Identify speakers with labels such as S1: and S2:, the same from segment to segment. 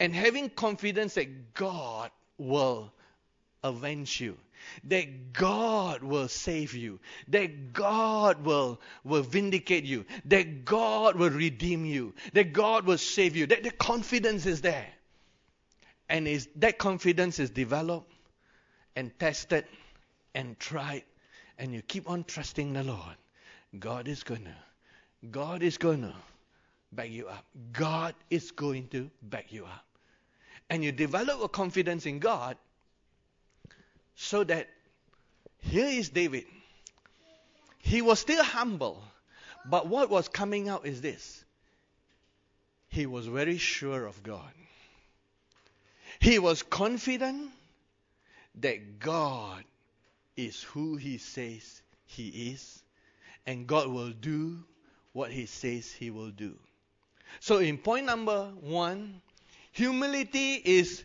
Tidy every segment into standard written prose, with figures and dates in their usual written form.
S1: and having confidence that God will avenge you, that God will save you, that God will vindicate you, that God will redeem you, that God will save you. That the confidence is there. And that confidence is developed and tested and tried, and you keep on trusting the Lord. God is going to back you up. God is going to back you up. And you develop a confidence in God, so that here is David. He was still humble, but what was coming out is this. He was very sure of God. He was confident that God is who He says He is, and God will do what He says He will do. So in point number 1, humility is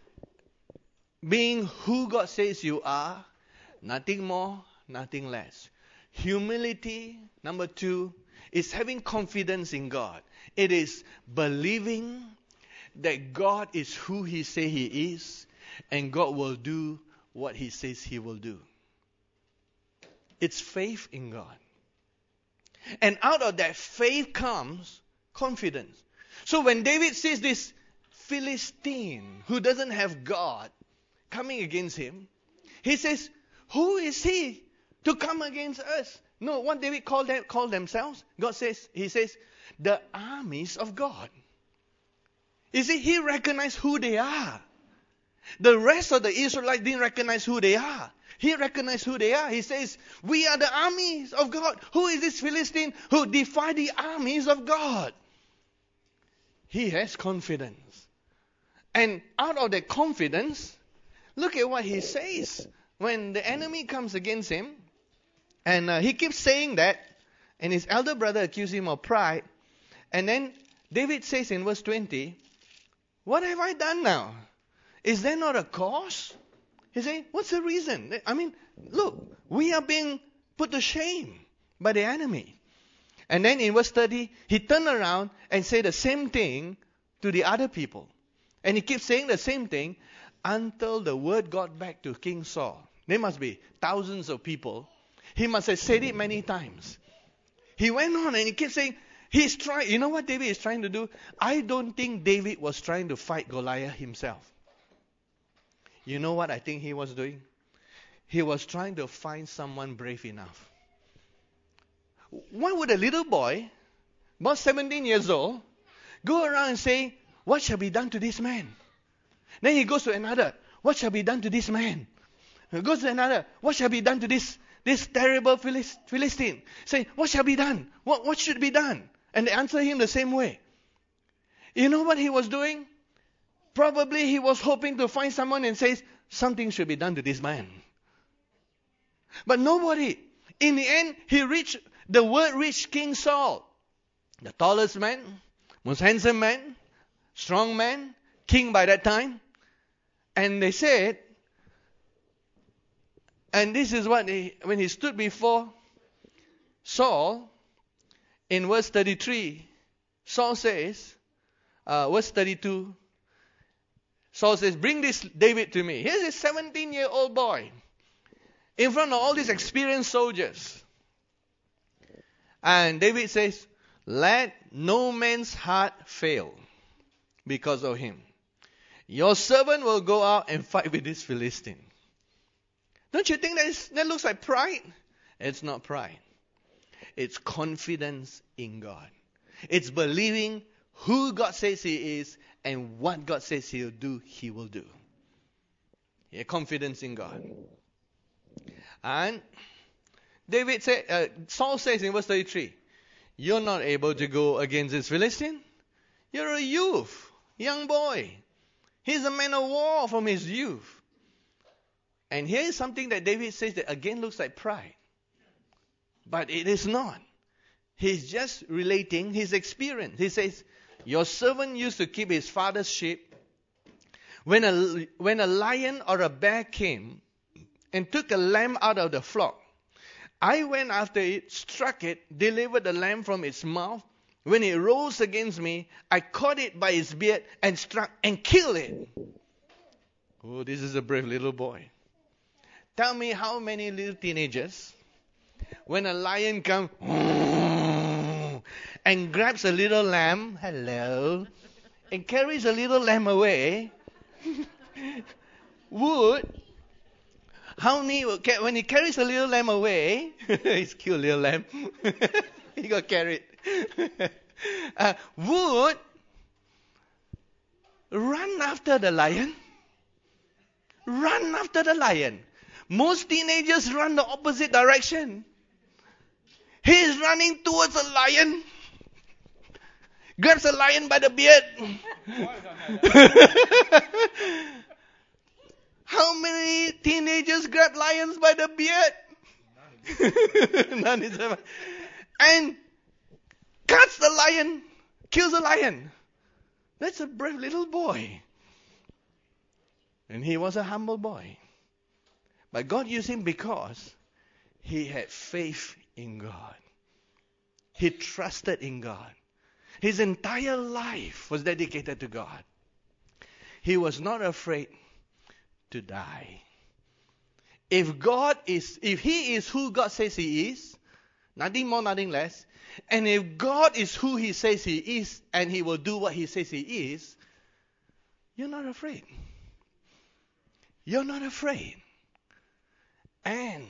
S1: being who God says you are, nothing more, nothing less. Humility, number 2, is having confidence in God. It is believing that God is who He says He is, and God will do what He says He will do. It's faith in God. And out of that faith comes confidence. So when David sees this Philistine who doesn't have God coming against him, he says, who is he to come against us? No, what David called themselves? He says, the armies of God. You see, he recognized who they are. The rest of the Israelites didn't recognize who they are. He recognized who they are. He says, we are the armies of God. Who is this Philistine who defied the armies of God? He has confidence. And out of that confidence, look at what he says when the enemy comes against him. And he keeps saying that. And his elder brother accused him of pride. And then David says in verse 20, what have I done now? Is there not a cause? He says, what's the reason? I mean, look, we are being put to shame by the enemy. And then in verse 30, he turned around and said the same thing to the other people. And he keeps saying the same thing until the word got back to King Saul. There must be thousands of people. He must have said it many times. He went on and he kept saying, you know what David is trying to do? I don't think David was trying to fight Goliath himself. You know what I think he was doing? He was trying to find someone brave enough. Why would a little boy, about 17 years old, go around and say, what shall be done to this man? Then he goes to another, what shall be done to this man? He goes to another, what shall be done to this terrible Philistine? Say, what shall be done? What should be done? And they answer him the same way. You know what he was doing? Probably he was hoping to find someone and says, something should be done to this man. But nobody. In the end, the word reached King Saul, the tallest man, most handsome man, strong man, king by that time. And they said, and this is what when he stood before Saul, in verse 33, Saul says, verse 32, Saul says, bring this David to me. Here's a 17-year-old boy in front of all these experienced soldiers. And David says, let no man's heart fail because of him. Your servant will go out and fight with this Philistine. Don't you think that looks like pride? It's not pride. It's confidence in God. It's believing who God says He is and what God says He'll do, He will do. Yeah, confidence in God. And Saul says in verse 33, you're not able to go against this Philistine. You're a youth, young boy. He's a man of war from his youth. And here is something that David says that again looks like pride. But it is not. He's just relating his experience. He says, your servant used to keep his father's sheep. When a lion or a bear came and took a lamb out of the flock, I went after it, struck it, delivered the lamb from its mouth, When it rose against me, I caught it by its beard and struck and killed it. Oh, this is a brave little boy. Tell me how many little teenagers, when a lion comes and grabs a little lamb, hello, and carries a little lamb away, when he carries a little lamb away, he's killed a little lamb, he got carried, would run after the lion. Run after the lion. Most teenagers run the opposite direction. He is running towards a lion. Grabs a lion by the beard. How many teenagers grab lions by the beard? None is ever. And cuts the lion. Kills the lion. That's a brave little boy. And he was a humble boy. But God used him because he had faith in God. He trusted in God. His entire life was dedicated to God. He was not afraid to die. If he is who God says he is, nothing more, nothing less, and if God is who he says he is, and he will do what he says he is, you're not afraid. You're not afraid. And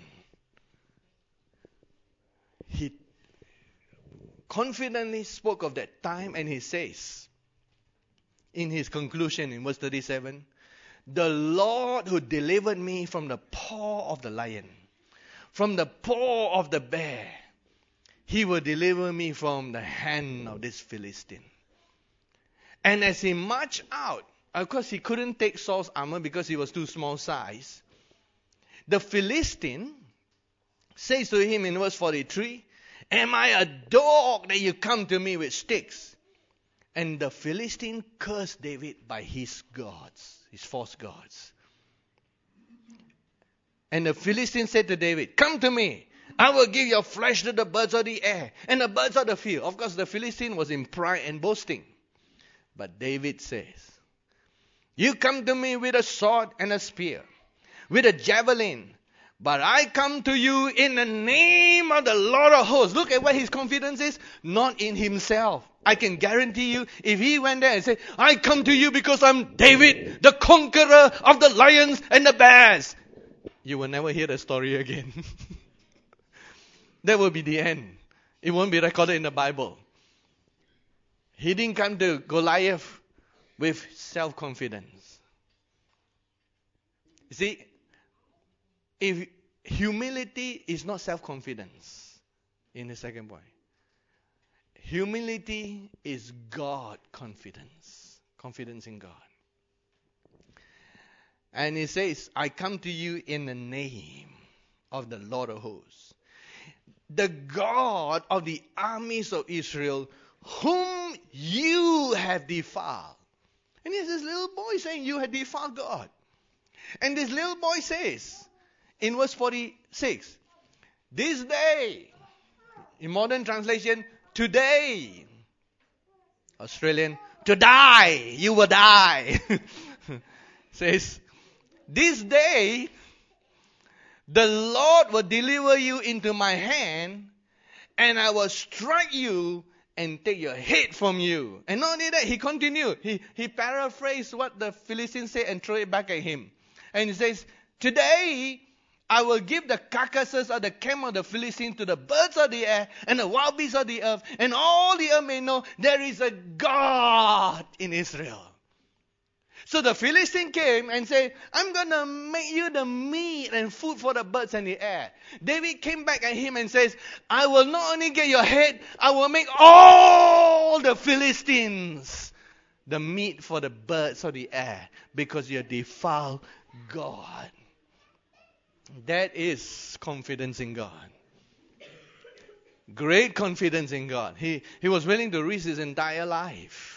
S1: he confidently spoke of that time, and he says in his conclusion in verse 37, the Lord who delivered me from the paw of the lion, from the paw of the bear, he will deliver me from the hand of this Philistine. And as he marched out, of course he couldn't take Saul's armor because he was too small size. The Philistine says to him in verse 43, am I a dog that you come to me with sticks? And the Philistine cursed David by his gods, his false gods. And the Philistine said to David, come to me. I will give your flesh to the birds of the air and the birds of the field. Of course, the Philistine was in pride and boasting. But David says, you come to me with a sword and a spear, with a javelin, but I come to you in the name of the Lord of hosts. Look at what his confidence is. Not in himself. I can guarantee you, if he went there and said, I come to you because I'm David, the conqueror of the lions and the bears, you will never hear the story again. That will be the end. It won't be recorded in the Bible. He didn't come to Goliath with self-confidence. You see, if humility is not self-confidence, in the second point, humility is God confidence. Confidence in God. And he says, I come to you in the name of the Lord of hosts, the God of the armies of Israel, whom you have defiled. And here's this little boy saying, you have defiled God. And this little boy says, in verse 46, this day, in modern translation, today. Australian, to die, you will die. Says, this day, the Lord will deliver you into my hand, and I will strike you and take your head from you. And not only that, he continued. He paraphrased what the Philistines said and threw it back at him. And he says, today I will give the carcasses of the camp of the Philistines to the birds of the air and the wild beasts of the earth, and all the earth may know there is a God in Israel. So the Philistine came and said, I'm going to make you the meat and food for the birds in the air. David came back at him and says, I will not only get your head, I will make all the Philistines the meat for the birds of the air, because you defile God. That is confidence in God. Great confidence in God. He was willing to risk his entire life.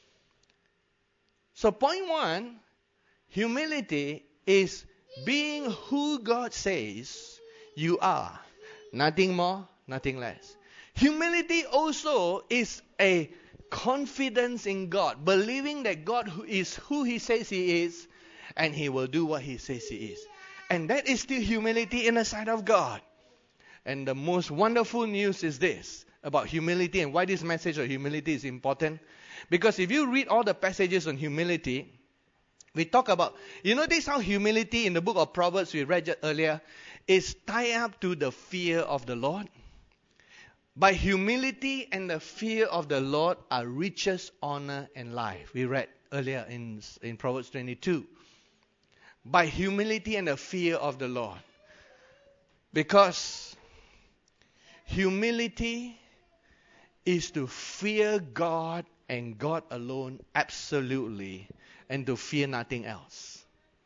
S1: So point one, humility is being who God says you are. Nothing more, nothing less. Humility also is a confidence in God, believing that God is who He says He is, and He will do what He says He is. And that is still humility in the sight of God. And the most wonderful news is this about humility and why this message of humility is important. Because if you read all the passages on humility, we talk about, you notice how humility in the book of Proverbs we read just earlier is tied up to the fear of the Lord. By humility and the fear of the Lord are riches, honor, and life. We read earlier in Proverbs 22. By humility and the fear of the Lord. Because humility is to fear God and God alone absolutely, and to fear nothing else.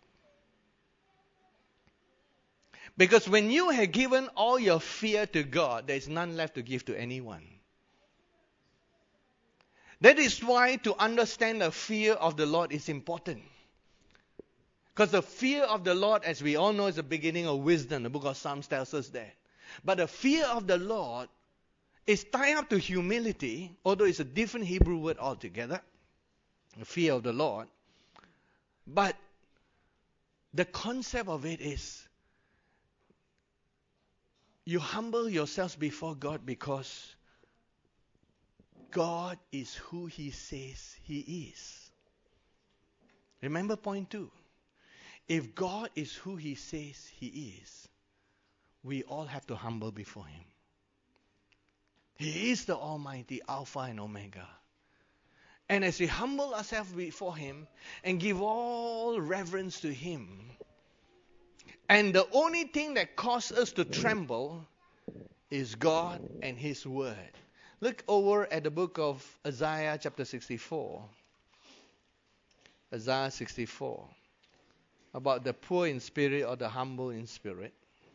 S1: Because when you have given all your fear to God, there is none left to give to anyone. That is why to understand the fear of the Lord is important. Because the fear of the Lord, as we all know, is the beginning of wisdom. The book of Psalms tells us that. But the fear of the Lord is tied up to humility, although it's a different Hebrew word altogether. The fear of the Lord. But the concept of it is you humble yourselves before God because God is who He says He is. Remember point 2. If God is who He says He is, we all have to humble before Him. He is the Almighty Alpha and Omega. And as we humble ourselves before Him and give all reverence to Him, and the only thing that causes us to tremble is God and His Word. Look over at the book of Isaiah chapter 64. Isaiah 64. About the poor in spirit or the humble in spirit.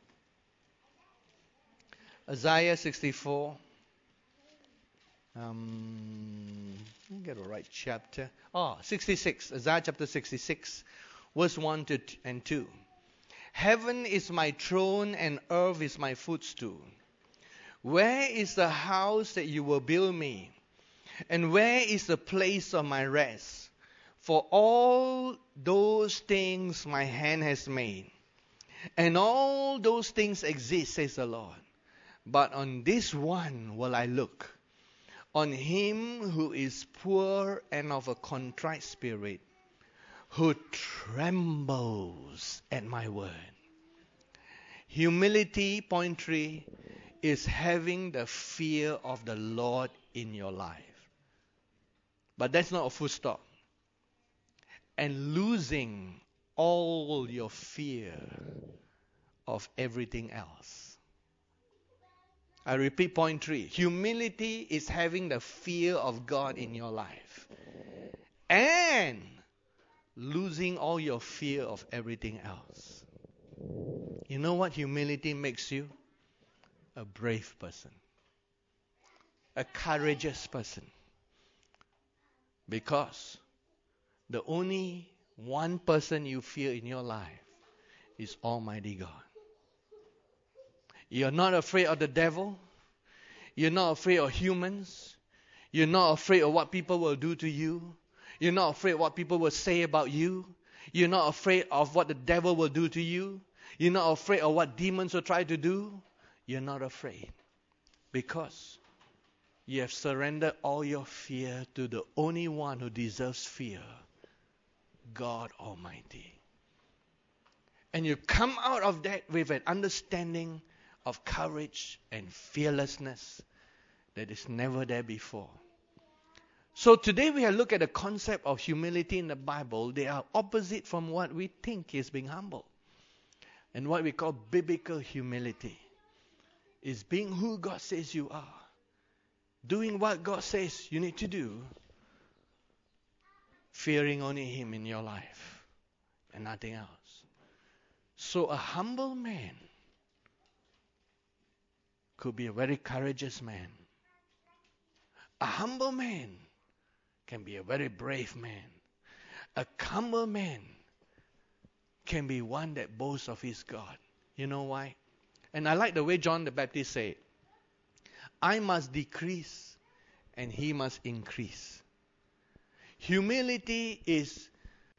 S1: Isaiah 64. Let me get the right chapter. 66. Isaiah chapter 66, verse 1 and 2. Heaven is my throne and earth is my footstool. Where is the house that you will build me? And where is the place of my rest? For all those things my hand has made. And all those things exist, says the Lord. But on this one will I look. On him who is poor and of a contrite spirit, who trembles at my word. Humility, point 3, is having the fear of the Lord in your life. But that's not a full stop. And losing all your fear of everything else. I repeat point 3. Humility is having the fear of God in your life. And losing all your fear of everything else. You know what humility makes you? A brave person. A courageous person. Because the only one person you fear in your life is Almighty God. You're not afraid of the devil. You're not afraid of humans. You're not afraid of what people will do to you. You're not afraid of what people will say about you. You're not afraid of what the devil will do to you. You're not afraid of what demons will try to do. You're not afraid. Because you have surrendered all your fear to the only one who deserves fear. God Almighty. And you come out of that with an understanding of courage and fearlessness that is never there before. So today we have looked at the concept of humility in the Bible. They are opposite from what we think is being humble. And what we call biblical humility is being who God says you are. Doing what God says you need to do. Fearing only Him in your life and nothing else. So a humble man could be a very courageous man. A humble man can be a very brave man. A humble man can be one that boasts of his God. You know why? And I like the way John the Baptist said, I must decrease and He must increase. Humility is